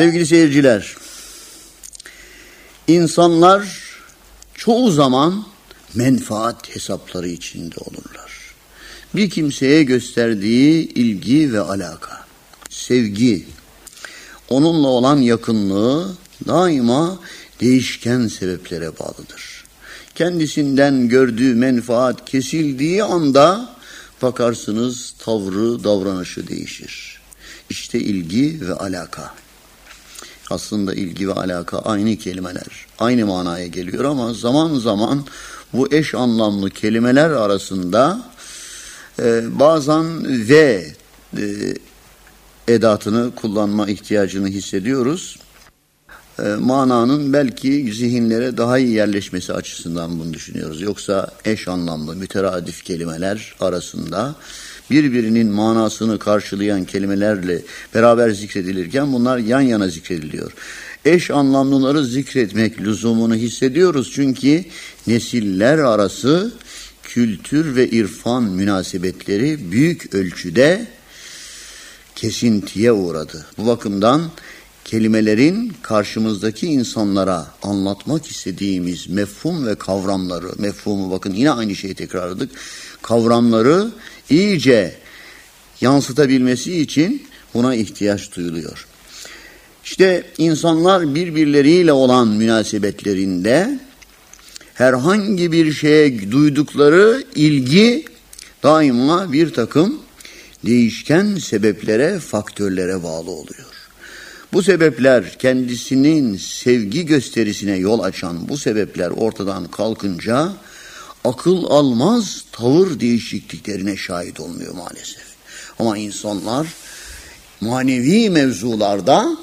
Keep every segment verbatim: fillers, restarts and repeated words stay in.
Sevgili seyirciler, insanlar çoğu zaman menfaat hesapları içinde olurlar. Bir kimseye gösterdiği ilgi ve alaka, sevgi, onunla olan yakınlığı daima değişken sebeplere bağlıdır. Kendisinden gördüğü menfaat kesildiği anda bakarsınız tavrı, davranışı değişir. İşte ilgi ve alaka. Aslında ilgi ve alaka aynı kelimeler, aynı manaya geliyor ama zaman zaman bu eş anlamlı kelimeler arasında e, bazen ve e, edatını kullanma ihtiyacını hissediyoruz. E, mananın belki zihinlere daha iyi yerleşmesi açısından bunu düşünüyoruz. Yoksa eş anlamlı, müteradif kelimeler arasında birbirinin manasını karşılayan kelimelerle beraber zikredilirken bunlar yan yana zikrediliyor. Eş anlamlıları zikretmek lüzumunu hissediyoruz çünkü nesiller arası kültür ve irfan münasebetleri büyük ölçüde kesintiye uğradı. Bu bakımdan kelimelerin karşımızdaki insanlara anlatmak istediğimiz mefhum ve kavramları, mefhumu bakın yine aynı şeyi tekrarladık, kavramları iyice yansıtabilmesi için buna ihtiyaç duyuluyor. İşte insanlar birbirleriyle olan münasebetlerinde herhangi bir şeye duydukları ilgi daima bir takım değişken sebeplere, faktörlere bağlı oluyor. Bu sebepler kendisinin sevgi gösterisine yol açan bu sebepler ortadan kalkınca akıl almaz tavır değişikliklerine şahit olunuyor maalesef. Ama insanlar manevi mevzularda,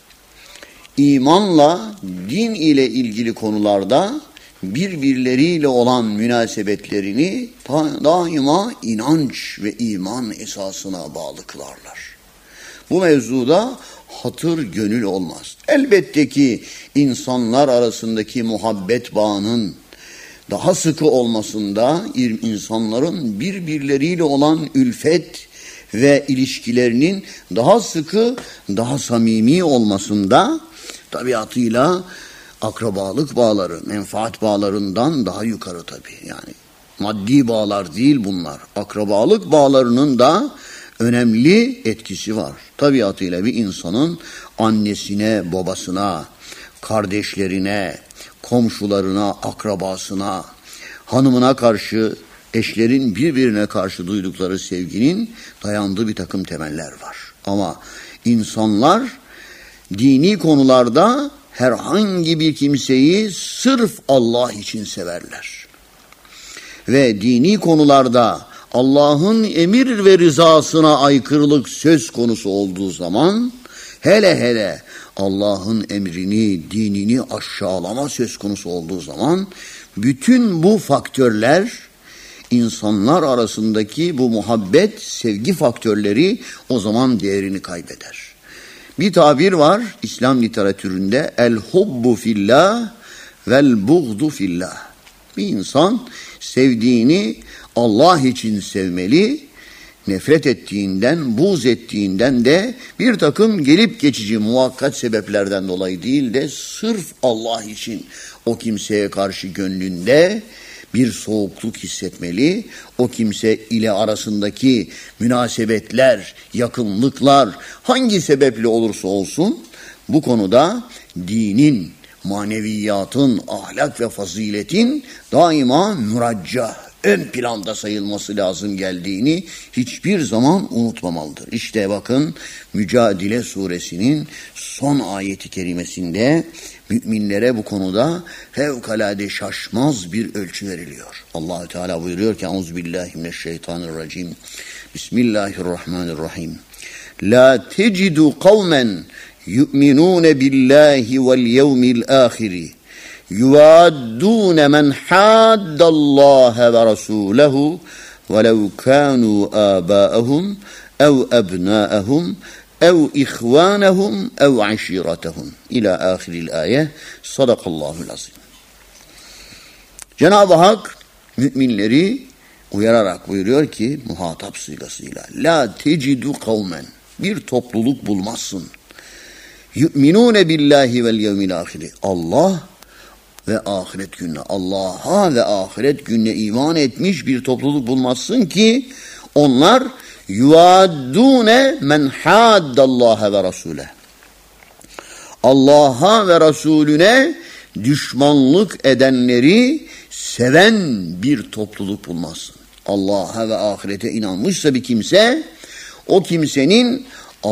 imanla, din ile ilgili konularda birbirleriyle olan münasebetlerini daima inanç ve iman esasına bağlı kılarlar. Bu mevzuda hatır gönül olmaz. Elbette ki insanlar arasındaki muhabbet bağının daha sıkı olmasında, insanların birbirleriyle olan ülfet ve ilişkilerinin daha sıkı, daha samimi olmasında tabiatıyla akrabalık bağları, menfaat bağlarından daha yukarı tabii. Yani maddi bağlar değil bunlar. Akrabalık bağlarının da önemli etkisi var. Tabiatıyla bir insanın annesine, babasına, kardeşlerine, komşularına, akrabasına, hanımına karşı, eşlerin birbirine karşı duydukları sevginin dayandığı bir takım temeller var. Ama insanlar dini konularda herhangi bir kimseyi sırf Allah için severler. Ve dini konularda Allah'ın emir ve rızasına aykırılık söz konusu olduğu zaman, hele hele Allah'ın emrini, dinini aşağılama söz konusu olduğu zaman, bütün bu faktörler, insanlar arasındaki bu muhabbet, sevgi faktörleri o zaman değerini kaybeder. Bir tabir var İslam literatüründe, el hubbu fillah vel buğdu fillah. Bir insan sevdiğini Allah için sevmeli, nefret ettiğinden, buğz ettiğinden de bir takım gelip geçici muhakkat sebeplerden dolayı değil de sırf Allah için o kimseye karşı gönlünde bir soğukluk hissetmeli. O kimse ile arasındaki münasebetler, yakınlıklar hangi sebeple olursa olsun bu konuda dinin, maneviyatın, ahlak ve faziletin daima müracca, ön planda sayılması lazım geldiğini hiçbir zaman unutmamalıdır. İşte bakın Mücadele suresinin son ayeti kerimesinde müminlere bu konuda fevkalade şaşmaz bir ölçü veriliyor. Allah Teala buyuruyor ki Euzubillahimineşşeytanirracim. Bismillahirrahmanirrahim. La tecidu kavmen yu'minun billahi vel yevmil ahiri يُوَادُّونَ مَنْ حَادَّ اللّٰهَ وَرَسُولَهُ وَلَوْ كَانُوا آبَاءَهُمْ اَوْ أَبْنَاءَهُمْ اَوْ اِخْوَانَهُمْ اَوْ عَشِيرَتَهُمْ İlâ âhiril âye. Sadakallâhul azîm. Cenab-ı Hak müminleri uyararak buyuruyor ki muhatap sigasıyla, la tecidu kavmen, bir topluluk bulmazsın, yu'minune billahi vel yevmil ahiri. Allah ve ahiret gününe, Allah'a ve ahiret gününe iman etmiş bir topluluk bulmazsın ki onlar yuaddune men haddallaha ve rasule. Allah'a ve Resulüne düşmanlık edenleri seven bir topluluk bulmazsın. Allah'a ve ahirete inanmışsa bir kimse, o kimsenin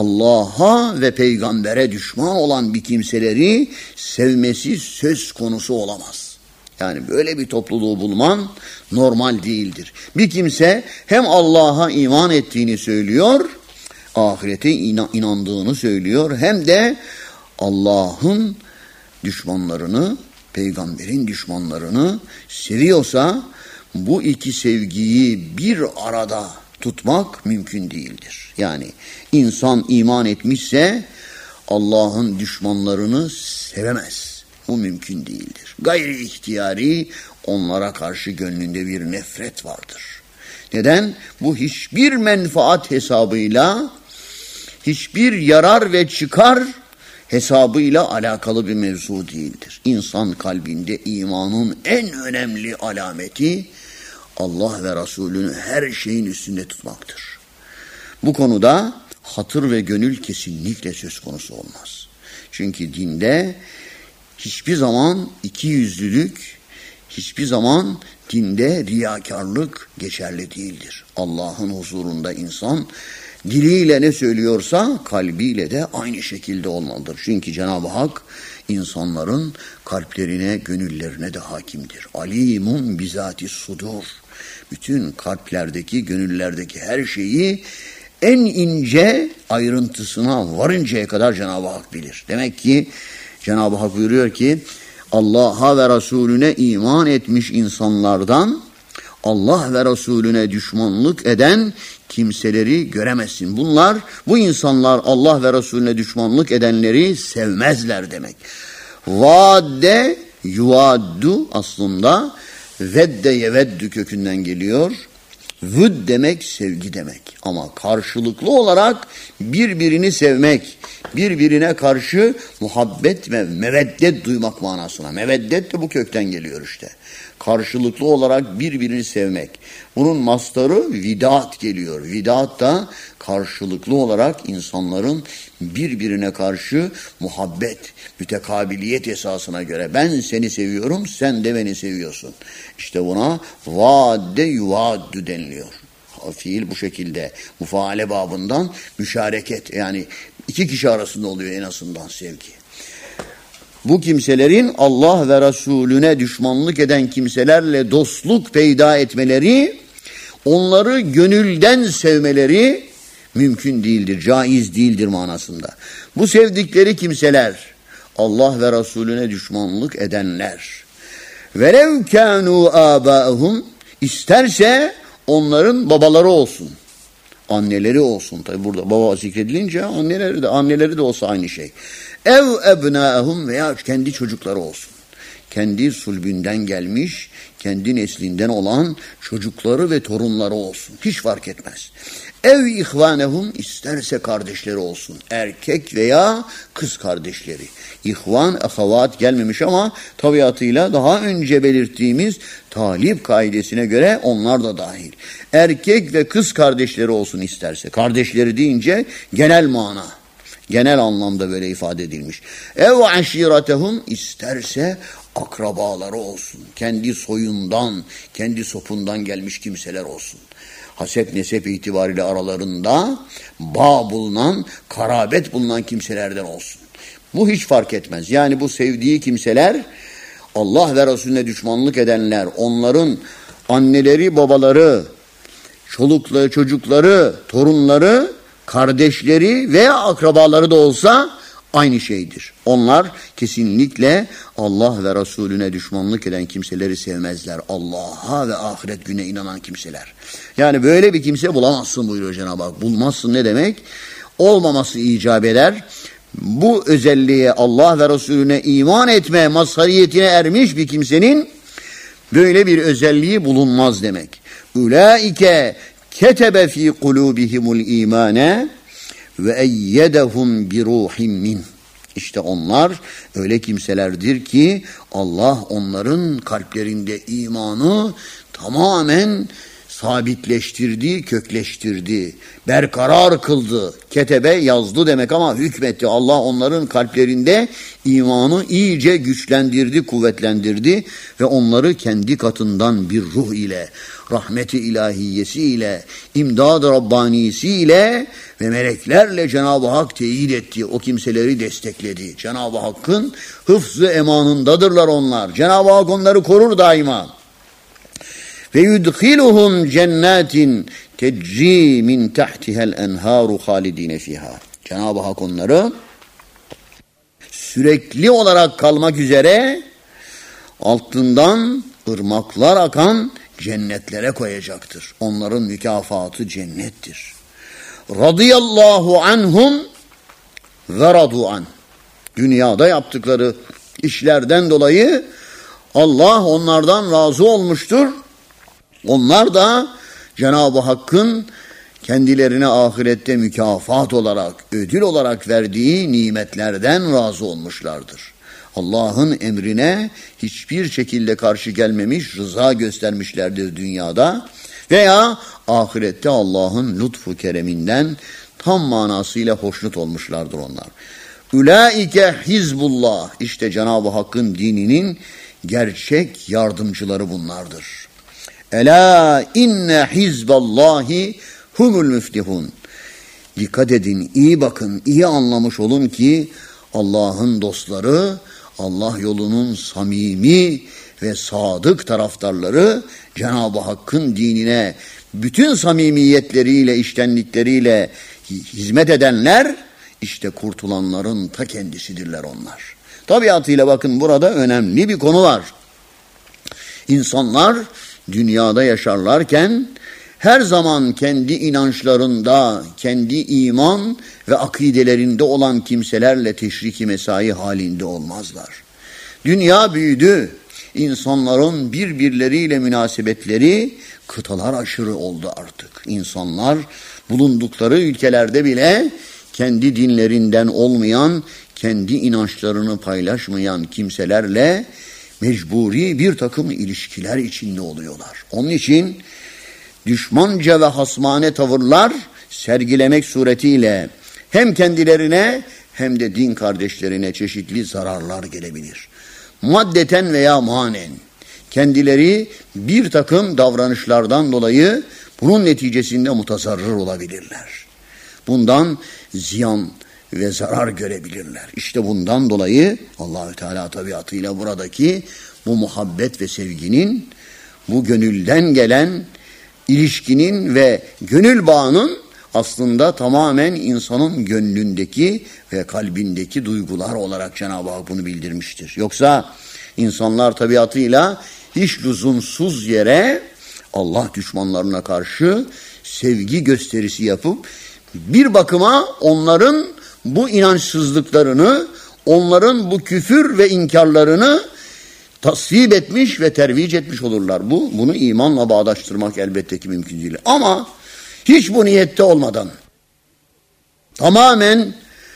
Allah'a ve peygambere düşman olan bir kimseleri sevmesi söz konusu olamaz. Yani böyle bir topluluğu bulman normal değildir. Bir kimse hem Allah'a iman ettiğini söylüyor, ahirete inandığını söylüyor, hem de Allah'ın düşmanlarını, peygamberin düşmanlarını seviyorsa, bu iki sevgiyi bir arada tutmak mümkün değildir. Yani insan iman etmişse Allah'ın düşmanlarını sevemez. Bu mümkün değildir. Gayri ihtiyari onlara karşı gönlünde bir nefret vardır. Neden? Bu hiçbir menfaat hesabıyla, hiçbir yarar ve çıkar hesabıyla alakalı bir mevzu değildir. İnsan kalbinde imanın en önemli alameti Allah ve Resulünü her şeyin üstünde tutmaktır. Bu konuda hatır ve gönül kesinlikle söz konusu olmaz. Çünkü dinde hiçbir zaman ikiyüzlülük, hiçbir zaman dinde riyakarlık geçerli değildir. Allah'ın huzurunda insan diliyle ne söylüyorsa kalbiyle de aynı şekilde olmalıdır. Çünkü Cenab-ı Hak insanların kalplerine, gönüllerine de hakimdir. Alimun bizati sudur. Bütün kalplerdeki, gönüllerdeki her şeyi en ince ayrıntısına varıncaya kadar Cenab-ı Hak bilir. Demek ki Cenab-ı Hak buyuruyor ki Allah'a ve Resulüne iman etmiş insanlardan Allah ve Resulüne düşmanlık eden kimseleri göremezsin. Bunlar, bu insanlar Allah ve Resulüne düşmanlık edenleri sevmezler demek. Vadde yuvaddu aslında vedde yeveddü kökünden geliyor. Vüd demek sevgi demek. Ama karşılıklı olarak birbirini sevmek, birbirine karşı muhabbet ve meveddet duymak manasına. Meveddet de bu kökten geliyor işte. Karşılıklı olarak birbirini sevmek. Bunun mastarı vidat geliyor. Vidat da karşılıklı olarak insanların birbirine karşı muhabbet, mütekabiliyet esasına göre ben seni seviyorum, sen de beni seviyorsun. İşte buna vadde yuvaddü deniliyor. Fiil bu şekilde mufaale babından müşareket, yani iki kişi arasında oluyor en azından sevgi. Bu kimselerin Allah ve Resulüne düşmanlık eden kimselerle dostluk peyda etmeleri, onları gönülden sevmeleri mümkün değildir, caiz değildir manasında. Bu sevdikleri kimseler, Allah ve Resulüne düşmanlık edenler, velev kânû âbâehum, isterse onların babaları olsun, anneleri olsun. Tabi burada baba zikredilince anneleri de, anneleri de olsa aynı şey. Ev ebnâehum, veya kendi çocukları olsun. Kendi sulbünden gelmiş, kendi neslinden olan çocukları ve torunları olsun. Hiç fark etmez. Ev ihvanehum, isterse kardeşleri olsun. Erkek veya kız kardeşleri. İhvan, ahavat gelmemiş ama tabiatıyla daha önce belirttiğimiz talip kaidesine göre onlar da dahil. Erkek ve kız kardeşleri olsun isterse. Kardeşleri deyince genel mana. Genel anlamda böyle ifade edilmiş. Ev aşiretehum, isterse akrabaları olsun. Kendi soyundan, kendi sopundan gelmiş kimseler olsun. Hasep nesep itibariyle aralarında bağ bulunan, karabet bulunan kimselerden olsun. Bu hiç fark etmez. Yani bu sevdiği kimseler, Allah ve Resulüne düşmanlık edenler, onların anneleri, babaları, çolukları, çocukları, torunları, kardeşleri veya akrabaları da olsa aynı şeydir. Onlar kesinlikle Allah ve Resulüne düşmanlık eden kimseleri sevmezler. Allah'a ve ahiret gününe inanan kimseler. Yani böyle bir kimse bulamazsın buyuruyor Cenab-ı Hak. Bulmazsın ne demek? Olmaması icap eder. Bu özelliğe, Allah ve Resulüne iman etme mazhariyetine ermiş bir kimsenin böyle bir özelliği bulunmaz demek. Ulaike ketebe fi kulubihimul imane ve eyyedehum bi ruhim min. İşte onlar öyle kimselerdir ki Allah onların kalplerinde imanı tamamen sabitleştirdi, kökleştirdi, berkarar kıldı. Ketebe yazdı demek ama hükmetti. Allah onların kalplerinde imanı iyice güçlendirdi, kuvvetlendirdi ve onları kendi katından bir ruh ile, rahmeti ilahiyesi ile, imdad-ı Rabbanisi ile ve meleklerle Cenab-ı Hak teyit etti. O kimseleri destekledi. Cenab-ı Hakk'ın hıfzı emanındadırlar onlar. Cenab-ı Hak onları korur daima. Ve yudkhiluhum cennetin tecri min tahtiha'l enharu halidine fiha. Cenab-ı Hak onları sürekli olarak kalmak üzere altından ırmaklar akan cennetlere koyacaktır. Onların mükafatı cennettir. Radıyallahu anhum ve radu an. Dünyada yaptıkları işlerden dolayı Allah onlardan razı olmuştur. Onlar da Cenab-ı Hakk'ın kendilerine ahirette mükafat olarak, ödül olarak verdiği nimetlerden razı olmuşlardır. Allah'ın emrine hiçbir şekilde karşı gelmemiş, rıza göstermişlerdir dünyada veya ahirette Allah'ın lütfu kereminden tam manasıyla hoşnut olmuşlardır onlar. Ulaike hizbullah, işte Cenab-ı Hakk'ın dininin gerçek yardımcıları bunlardır. Ela inne hizballahi humul müflihun. Dikkat edin, iyi bakın, iyi anlamış olun ki Allah'ın dostları, Allah yolunun samimi ve sadık taraftarları, Cenab-ı Hakk'ın dinine bütün samimiyetleriyle, içtenlikleriyle hizmet edenler, işte kurtulanların ta kendisidirler onlar. Tabiatıyla bakın burada önemli bir konu var. İnsanlar dünyada yaşarlarken her zaman kendi inançlarında, kendi iman ve akidelerinde olan kimselerle teşriki mesai halinde olmazlar. Dünya büyüdü. İnsanların birbirleriyle münasebetleri kıtalar aşırı oldu artık. İnsanlar bulundukları ülkelerde bile kendi dinlerinden olmayan, kendi inançlarını paylaşmayan kimselerle mecburi bir takım ilişkiler içinde oluyorlar. Onun için düşmanca ve hasmane tavırlar sergilemek suretiyle hem kendilerine hem de din kardeşlerine çeşitli zararlar gelebilir. Maddeten veya manen kendileri bir takım davranışlardan dolayı bunun neticesinde mutazarrır olabilirler. Bundan ziyan ve zarar görebilirler. İşte bundan dolayı Allahü Teala tabiatıyla buradaki bu muhabbet ve sevginin, bu gönülden gelen ilişkinin ve gönül bağının aslında tamamen insanın gönlündeki ve kalbindeki duygular olarak Cenab-ı Hak bunu bildirmiştir. Yoksa insanlar tabiatıyla hiç lüzumsuz yere Allah düşmanlarına karşı sevgi gösterisi yapıp bir bakıma onların bu inançsızlıklarını, onların bu küfür ve inkarlarını tasvip etmiş ve tervic etmiş olurlar. Bu, bunu imanla bağdaştırmak elbette ki mümkün değil. Ama hiç bu niyette olmadan tamamen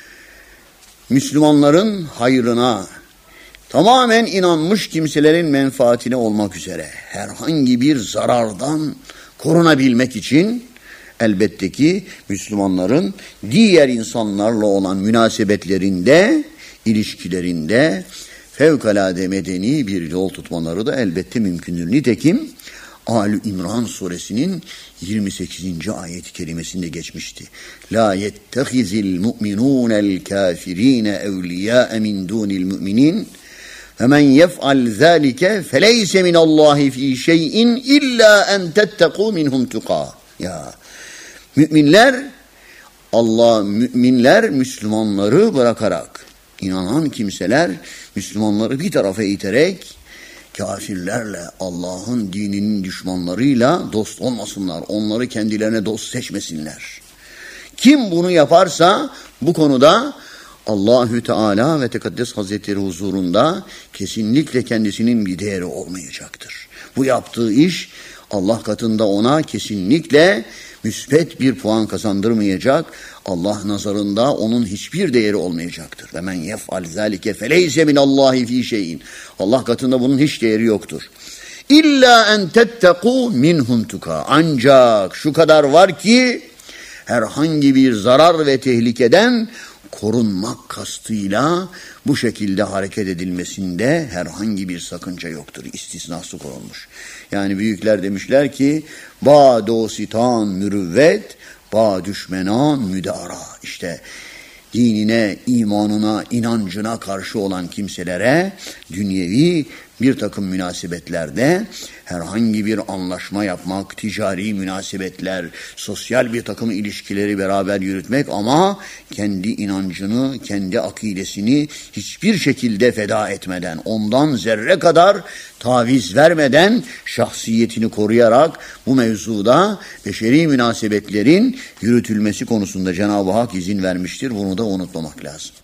Müslümanların hayrına, tamamen inanmış kimselerin menfaatine olmak üzere herhangi bir zarardan korunabilmek için elbette ki Müslümanların diğer insanlarla olan münasebetlerinde, ilişkilerinde fevkalade medeni bir yol tutmaları da elbette mümkündür. Nitekim Ali İmran suresinin yirmi sekizinci ayet-i kerimesinde geçmişti. La yettehizil mu'minûnel kâfirîne evliyâe min dûnil mu'minin ve men yef'al zâlike feleyse minallâhi fî şey'in illâ en tettekû minhum tukâ. Ya müminler, Allah müminler Müslümanları bırakarak, inanan kimseler Müslümanları bir tarafa iterek kafirlerle, Allah'ın dininin düşmanlarıyla dost olmasınlar. Onları kendilerine dost seçmesinler. Kim bunu yaparsa bu konuda Allahü Teala ve Tekaddes Hazretleri huzurunda kesinlikle kendisinin bir değeri olmayacaktır. Bu yaptığı iş Allah katında ona kesinlikle müsbet bir puan kazandırmayacak. Allah nazarında onun hiçbir değeri olmayacaktır. Ve men yef'al zalike feleyse minallahi fi şeyin. Allah katında bunun hiç değeri yoktur. İlla en tettekû minhum tuka. Ancak şu kadar var ki herhangi bir zarar ve tehlikeden korunmak kastıyla bu şekilde hareket edilmesinde herhangi bir sakınca yoktur. İstisnası konulmuş. Yani büyükler demişler ki ba dositan mürüvvet, ba düşmenan müdara. İşte dinine, imanına, inancına karşı olan kimselere dünyevi bir takım münasebetlerde herhangi bir anlaşma yapmak, ticari münasebetler, sosyal bir takım ilişkileri beraber yürütmek ama kendi inancını, kendi akidesini hiçbir şekilde feda etmeden, ondan zerre kadar taviz vermeden şahsiyetini koruyarak bu mevzuda beşeri münasebetlerin yürütülmesi konusunda Cenab-ı Hak izin vermiştir. Bunu da unutmamak lazım.